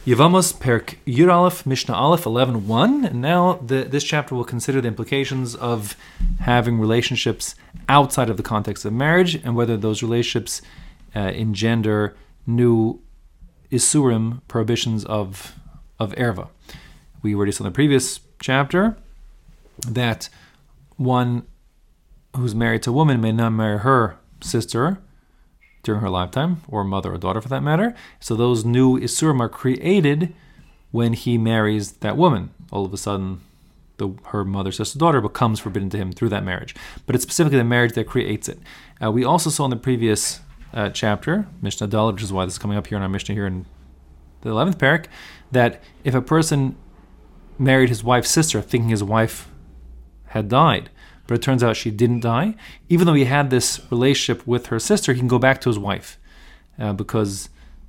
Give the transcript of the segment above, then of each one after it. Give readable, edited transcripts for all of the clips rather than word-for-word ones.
Yevamos Perk Yud Aleph Mishnah Aleph 11:1, and now this chapter will consider the implications of having relationships outside of the context of marriage and whether those relationships engender new isurim, prohibitions of erva. We already saw in the previous chapter that one who's married to a woman may not marry her sister during her lifetime, or mother or daughter for that matter. So those new isurim are created when he marries that woman. All of a sudden, her mother, sister, daughter becomes forbidden to him through that marriage. But it's specifically the marriage that creates it. We also saw in the previous chapter, Mishnah Dalet, which is why this is coming up here in our Mishnah here in the 11th parak, that if a person married his wife's sister thinking his wife had died, but it turns out she didn't die, even though he had this relationship with her sister, he can go back to his wife. Because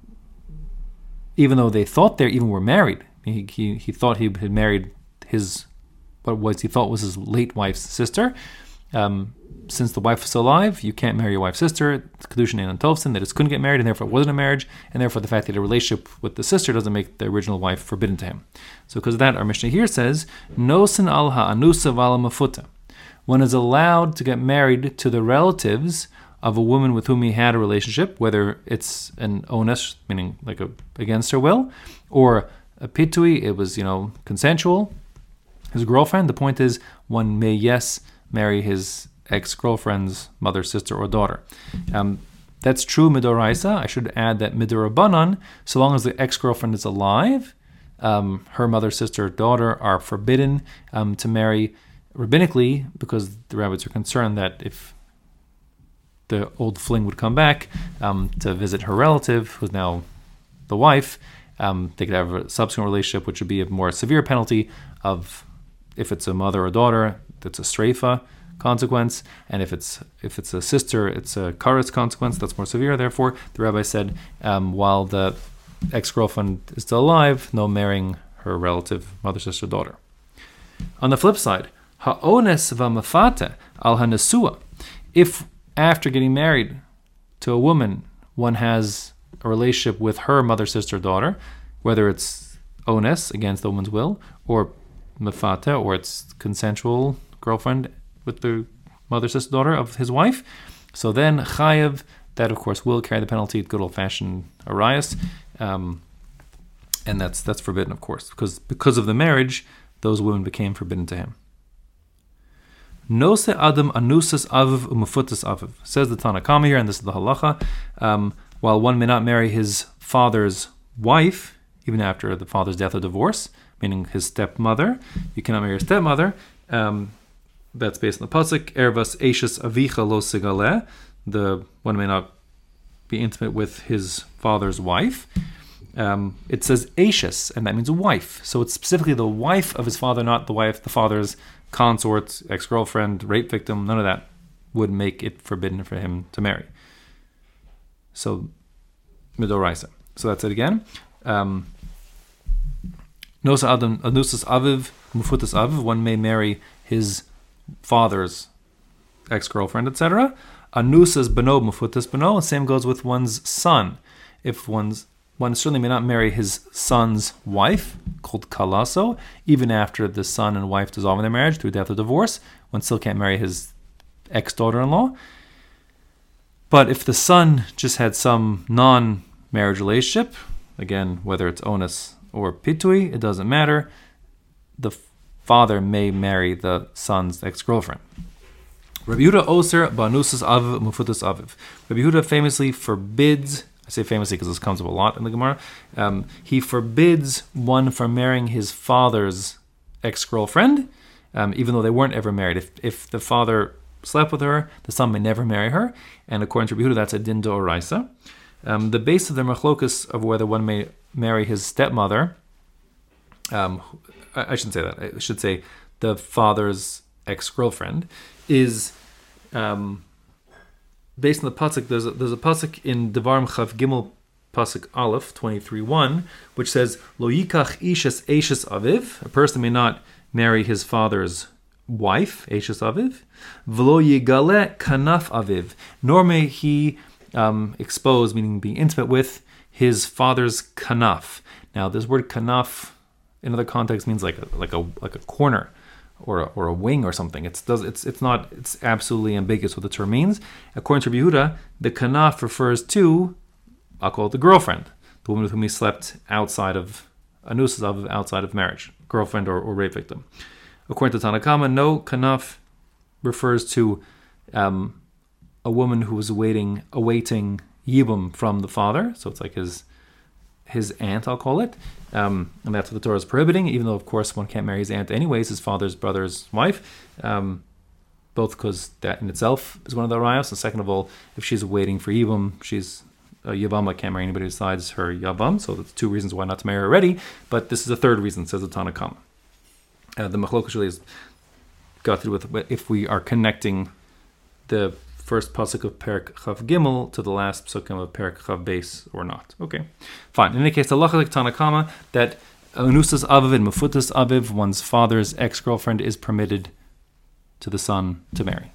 even though they thought they even were married, he thought he had married what he thought was his late wife's sister. Since the wife was still alive, you can't marry your wife's sister. It's Kedushin and Tovsin, that it couldn't get married, and therefore it wasn't a marriage, and therefore the fact that he had a relationship with the sister doesn't make the original wife forbidden to him. So because of that, our Mishnah here says, Nosin al ha'anusa vala mafuta. One is allowed to get married to the relatives of a woman with whom he had a relationship, whether it's an onesh, meaning like against her will, or a pitui, it was consensual, his girlfriend. The point is, one may marry his ex-girlfriend's mother, sister, or daughter. That's true midoraisa. I should add that midorabanan, so long as the ex-girlfriend is alive, her mother, sister, daughter are forbidden to marry rabbinically, because the rabbis are concerned that if the old fling would come back to visit her relative, who's now the wife, they could have a subsequent relationship, which would be a more severe penalty of, if it's a mother or daughter, that's a streifa consequence, and if it's a sister, it's a karetz consequence. That's more severe. Therefore, the rabbi said, while the ex-girlfriend is still alive, no marrying her relative, mother, sister, daughter. On the flip side, ha'ones v'mafata al hanasua. If after getting married to a woman, one has a relationship with her mother, sister, daughter, whether it's ones, against the woman's will, or mafata, or it's consensual girlfriend with the mother, sister, daughter of his wife, so then chayav, that of course will carry the penalty, good old-fashioned arayas, and that's forbidden, of course, because of the marriage, those women became forbidden to him. Nose adam anusas aviv umufutas aviv, says the Tanna Kama here, and this is the halacha. While one may not marry his father's wife, even after the father's death or divorce, meaning his stepmother, you cannot marry your stepmother. That's based on the pasuk, ervas eishes avicha lo sigale. The one may not be intimate with his father's wife. It says eishes, and that means a wife. So it's specifically the wife of his father, not the father's consort, ex-girlfriend, rape victim. None of that would make it forbidden for him to marry. So midoraisa. So that's it again. Nosa adam anusas aviv mufutas aviv. One may marry his father's ex-girlfriend, etc. Anusas beno mufutas beno. And same goes with one's son. If one certainly may not marry his son's wife, called kalaso, even after the son and wife dissolve in their marriage through death or divorce. One still can't marry his ex-daughter-in-law. But if the son just had some non-marriage relationship, again, whether it's onus or pitui, it doesn't matter. The father may marry the son's ex-girlfriend. Rabbi Yehuda oser ba'anusas aviv mufutas aviv. Rabbi Yehuda famously forbids, I say famously because this comes up a lot in the Gemara, he forbids one from marrying his father's ex-girlfriend, even though they weren't ever married. If the father slept with her, the son may never marry her, and according to Rabbi Yehuda, that's a din d'oraisa. The base of the machlokus of whether one may marry his stepmother, I shouldn't say that. I should say the father's ex-girlfriend is based on the pasuk. There's a pasuk in Devarim Chav Gimel pasuk Aleph 23:1, which says Lo yikach ishes eishes aviv. A person may not marry his father's wife, eishes aviv. V'lo yigale kanaf aviv. Nor may he expose, meaning be intimate with, his father's kanaf. Now, this word kanaf in other contexts means like a corner or a wing or something. It's absolutely ambiguous what the term means. According to Rabbi Yehuda, the kanaf refers to, I'll call it the girlfriend, the woman with whom he slept outside of outside of marriage, girlfriend or rape victim. According to Tanakama, no, kanaf refers to a woman who was awaiting yibum from the father. So it's like his aunt, I'll call it. And that's what the Torah is prohibiting, even though, of course, one can't marry his aunt anyways, his father's brother's wife, both because that in itself is one of the rayos, and second of all, if she's waiting for yibum, she's a yavama, can't marry anybody besides her yavam, so that's two reasons why not to marry her already, but this is a third reason, says the Tanakama. The machlokas really has got to do with if we are connecting the first pasuk of Perek Chav Gimel to the last pasukim of Perek Chav Beis or not. Okay, fine. In any case, the halacha like Tanakama that Anusas Aviv and Mefutas Aviv, one's father's ex-girlfriend, is permitted to the son to marry.